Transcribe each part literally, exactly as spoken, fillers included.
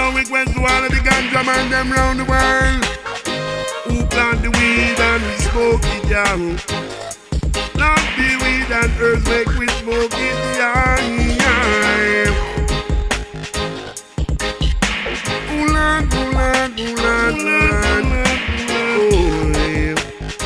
a request to all of the ganja man them round the world who plant the weed and we smoke it down. Plant the weed and earth make we smoke it down. Ooh, Lord, ooh, Lord, ooh, Lord, ooh, Lord. Oh, yeah.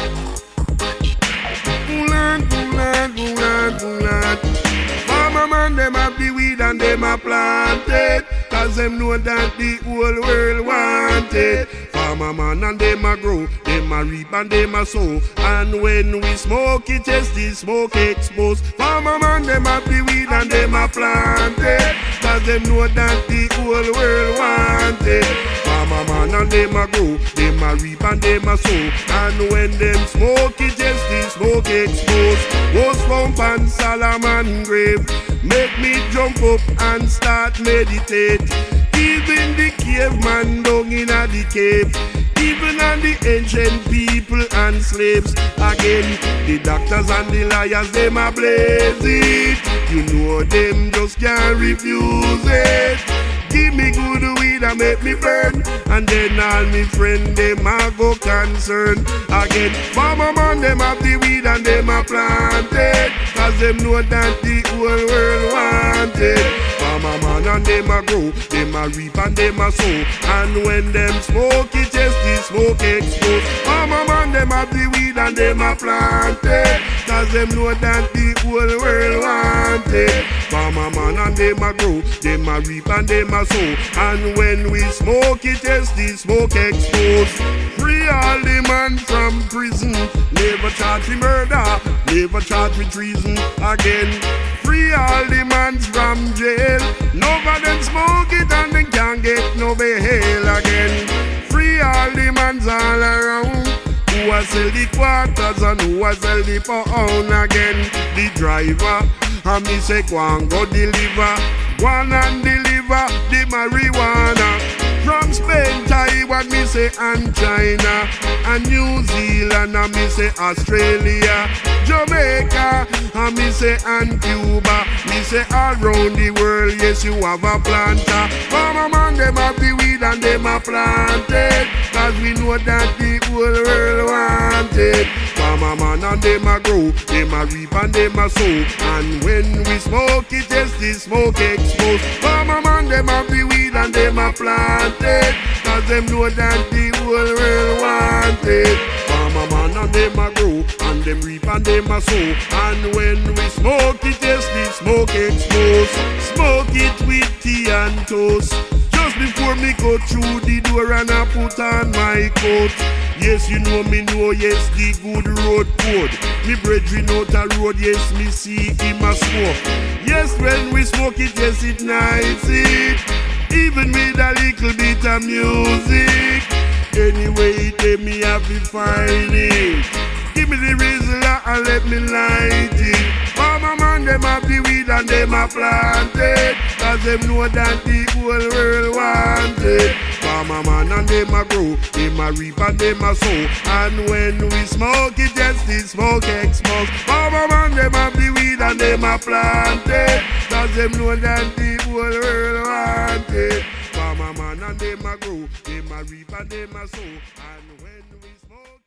Ooh, Lord, ooh, Lord, ooh, Lord, ooh, Lord. Farmer man, them have the weed and them a plant it, cause them know that the whole world want it. Farmer man and them a grow, them a reap and them a sow. And when we smoke it, yes, the smoke expose. Farmer man, them have the weed and them a plant it, cause them know that the whole world want it. Farmer man and them a grow, them a reap and them a sow. And when them smoke it, yes, the smoke expose. Was slump and Solomon grave, make me jump up and start meditate. Even the caveman down in a the cave, even on the ancient people and slaves. Again, the doctors and the liars, them a blaze it. You know them just can't refuse it. Give me good weed and make me burn, and then all me friend them a go concern. Again, farmer man them have the weed and them a plant it, cause them know that the whole world want it. Farmer man and them a grow, them a reap and them a sow. And when them smoke it, yes, the smoke expose. Farmer man them have the weed and them a plant it, cause them know that the whole world want it. Farmer man and them a grow, them a reap and them a sow. And when we smoke it, yes, the smoke expose. Free all the man from prison, never charge with murder, never charge with treason. Again, free all the mans from jail, none of them smoke it and they can't get no bail. Again, free all the mans all around who a sell the quarters and who a sell the pound. Again, the driver, and me say go and go deliver, go and deliver the marijuana from Spain, Taiwan, me say, and China, and New Zealand, and me say Australia, Jamaica, and me say and Cuba, me say around the world, yes, you have a planter. Farmer man, them have the weed and them a planted, cause we know that the whole world want it. Farmer man and them a grow, them a reap and them a sow. And when we smoke it, yes, the smoke expose. Farmer man, them have the weed and them a planted, cause them know that the whole world want it. Farmer man and them a grow, and them reap and them a sow. And when we smoke it, yes, the smoke expose. Smoke it with tea and toast, just before me go through the door and I put on my coat. Yes, you know me know, yes, the good road code. Me brethren out a road, yes, me see him a smoke. Yes, when we smoke it, yes, it nice it, even with a little bit of music. Anyway, then me have to find it. Give me the Rizla and let me light it. Farmer man, them have the weed and them a planted, cause them know that the whole world want it. Farmer man and them a grow, them a reap and them a sow. And when we smoke it, yes, the smoke expose. Farmer man, them have the weed and them a planted, cause them know that the whole world want it. Farmer man and them a grow, them a reap and them a sow. And when we smoke